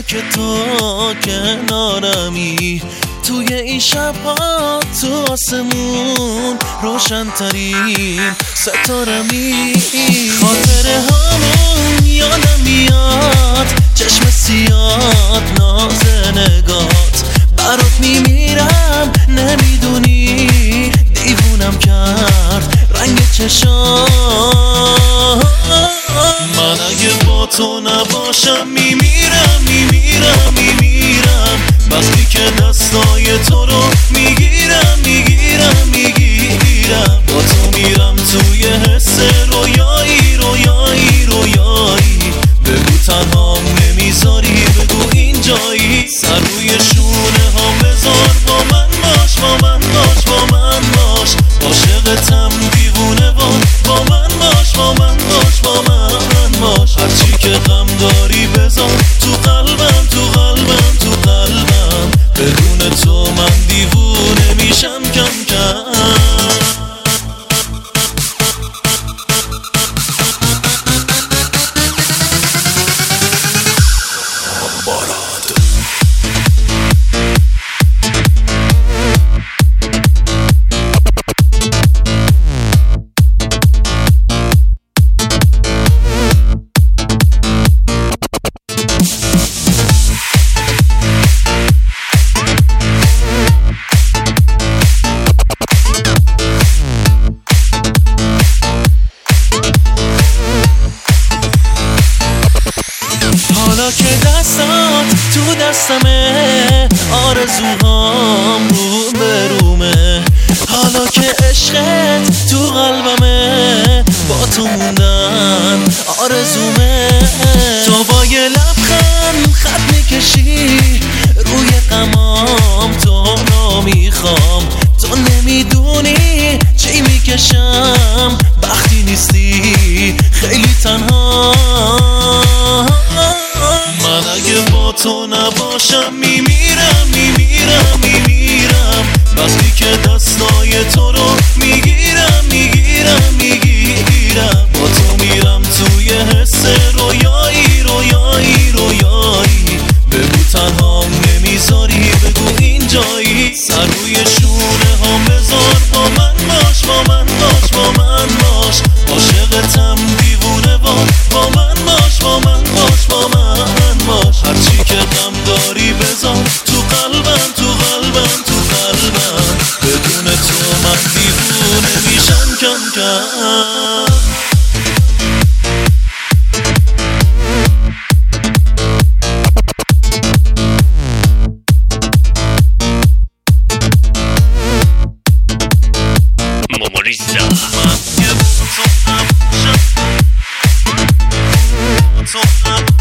که تو کنارمی، توی این شب‌ها تو آسمون روشن‌ترین ستارمی. خاطره هامون یادم میاد، چشم سیاد ناز نگات، برات میمیرم نمیدونی، دیوونم کرد رنگ چشام. من اگه با تو نباشم میمیرم میمیرم میمیرم، وقتی که دستای تو رو میگیرم میگیرم میگیرم، با تو میرم توی حس رویایی رویایی رویایی. بگو تنهام نمیذاری، بگو اینجایی، سر روی شونه هم بذار، با من باش با من باش با من باش، عاشقتم دیوونه با من باش با من باش با من باش. هرچی که غم داری بذار تو قلبم تو قلبم تو قلبم، بدون تو من دیوونه میشم کم کم. حالا که دستات تو دستمه، آرزوهام رو به رومه، حالا که عشقت تو قلبمه، با تو موندن آرزومه. تو با یه لبخند خط میکشی روی غمام، تو نمیخوام، تو نمیدونی چی میکشم وقتی نیستی خیلی تنها. من اگه با تو نباشم میمیرم میمیرم میمیرم، وقتی که دستای تو رو میگیرم میگیرم میگیرم، با تو میرم توی حس رویایی رویایی رویایی. بگو تنهام نمیذاری، بگو اینجایی، سر روی شونه هم بذار، با من باش با من باش با من باش، عاشقتم دیوونه با من باش با من باش با من باش. هرچی که غم داری بذار تو قلبم تو قلبم تو قلبم، بدون تو من دیوونه میشم کم کم. Momorisa. من یه با تو نباشم